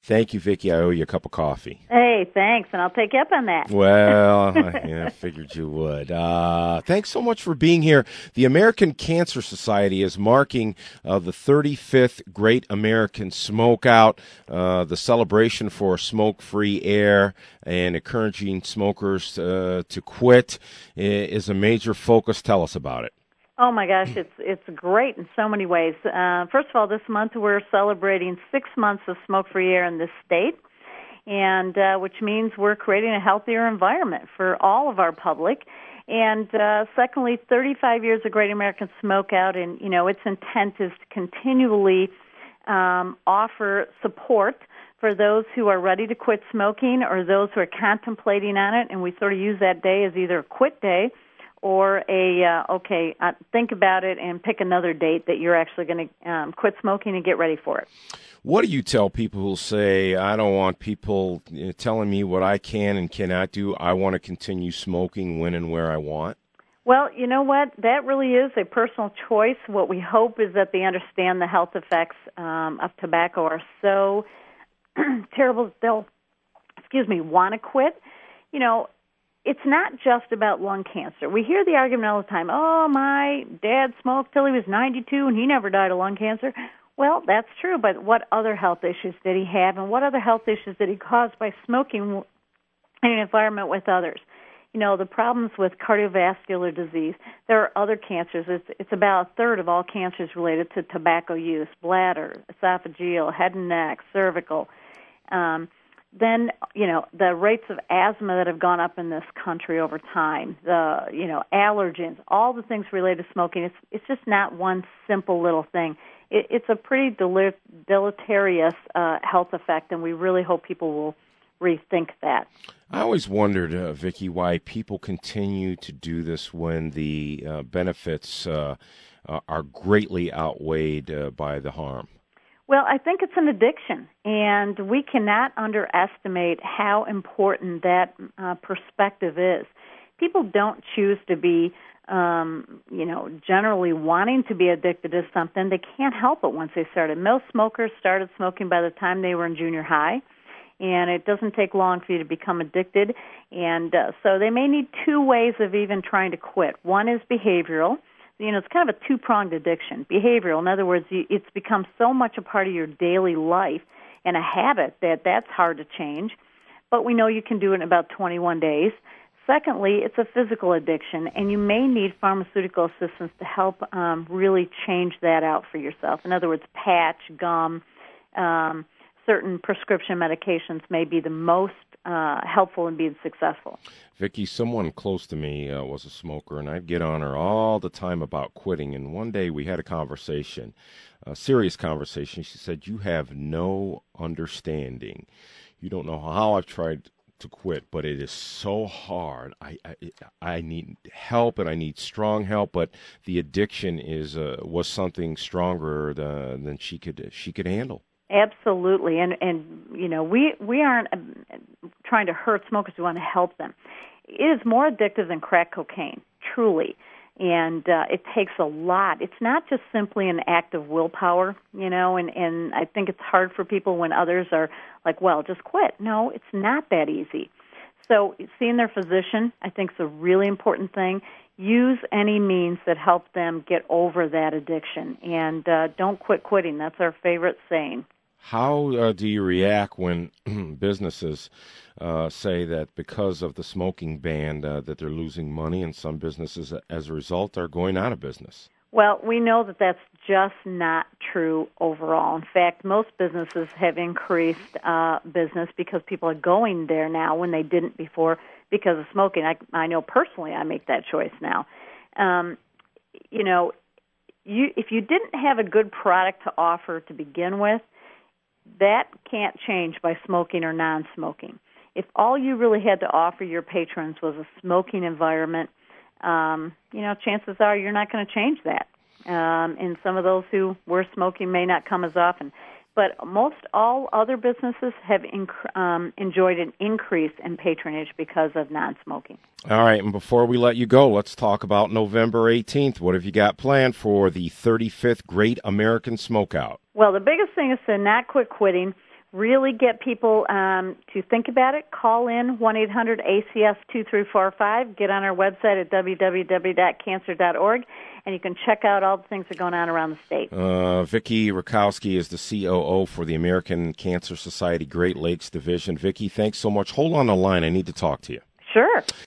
Thank you, Vicki. I owe you a cup of coffee. Hey, thanks, and I'll take you up on that. Well, I figured you would. Thanks so much for being here. The American Cancer Society is marking the 35th Great American Smokeout, the celebration for smoke-free air and encouraging smokers to quit is a major focus. Tell us about it. Oh my gosh, it's great in so many ways. First of all, this month we're celebrating 6 months of smoke-free air in this state, and which means we're creating a healthier environment for all of our public. And secondly, 35 years of Great American Smokeout, and its intent is to continually offer support for those who are ready to quit smoking or those who are contemplating on it, and we sort of use that day as either a quit day or think about it and pick another date that you're actually going to quit smoking and get ready for it. What do you tell people who say, I don't want people telling me what I can and cannot do. I want to continue smoking when and where I want? Well, you know what? That really is a personal choice. What we hope is that they understand the health effects of tobacco are so terrible that they'll, want to quit. It's not just about lung cancer. We hear the argument all the time, my dad smoked till he was 92 and he never died of lung cancer. Well, that's true, but what other health issues did he have, and what other health issues did he cause by smoking in an environment with others? The problems with cardiovascular disease. There are other cancers. It's about a third of all cancers related to tobacco use: bladder, esophageal, head and neck, cervical. Then, the rates of asthma that have gone up in this country over time, the, allergens, all the things related to smoking, it's just not one simple little thing. It's a pretty deleterious health effect, and we really hope people will rethink that. I always wondered, Vicki, why people continue to do this when the benefits are greatly outweighed by the harm. Well, I think it's an addiction, and we cannot underestimate how important that perspective is. People don't choose to be, generally wanting to be addicted to something. They can't help it once they started. Most smokers started smoking by the time they were in junior high, and it doesn't take long for you to become addicted. And so they may need two ways of even trying to quit. One is behavioral. It's kind of a two-pronged addiction. Behavioral, in other words, it's become so much a part of your daily life and a habit that's hard to change. But we know you can do it in about 21 days. Secondly, it's a physical addiction, and you may need pharmaceutical assistance to help really change that out for yourself. In other words, patch, gum, certain prescription medications may be the most helpful in being successful. Vicki, someone close to me was a smoker, and I'd get on her all the time about quitting. And one day we had a conversation, a serious conversation. She said, "You have no understanding. You don't know how I've tried to quit, but it is so hard. I need help, and I need strong help. But the addiction was something stronger than she could handle." Absolutely, and we aren't trying to hurt smokers. We want to help them. It is more addictive than crack cocaine, truly, and it takes a lot. It's not just simply an act of willpower, and I think it's hard for people when others are like, well, just quit. No, it's not that easy. So seeing their physician, I think, is a really important thing. Use any means that help them get over that addiction, and don't quit quitting. That's our favorite saying. How do you react when businesses say that because of the smoking ban that they're losing money, and some businesses, as a result, are going out of business? Well, we know that that's just not true overall. In fact, most businesses have increased business because people are going there now when they didn't before because of smoking. I know personally I make that choice now. If you didn't have a good product to offer to begin with, that can't change by smoking or non-smoking. If all you really had to offer your patrons was a smoking environment, chances are you're not going to change that. And some of those who were smoking may not come as often. But most all other businesses have enjoyed an increase in patronage because of non-smoking. All right, and before we let you go, let's talk about November 18th. What have you got planned for the 35th Great American Smokeout? Well, the biggest thing is to not quit quitting. really get people to think about it, call in 1-800-ACS-2345. Get on our website at www.cancer.org, and you can check out all the things that are going on around the state. Vicki Rakowski is the COO for the American Cancer Society Great Lakes Division. Vicki, thanks so much. Hold on the line. I need to talk to you. Sure.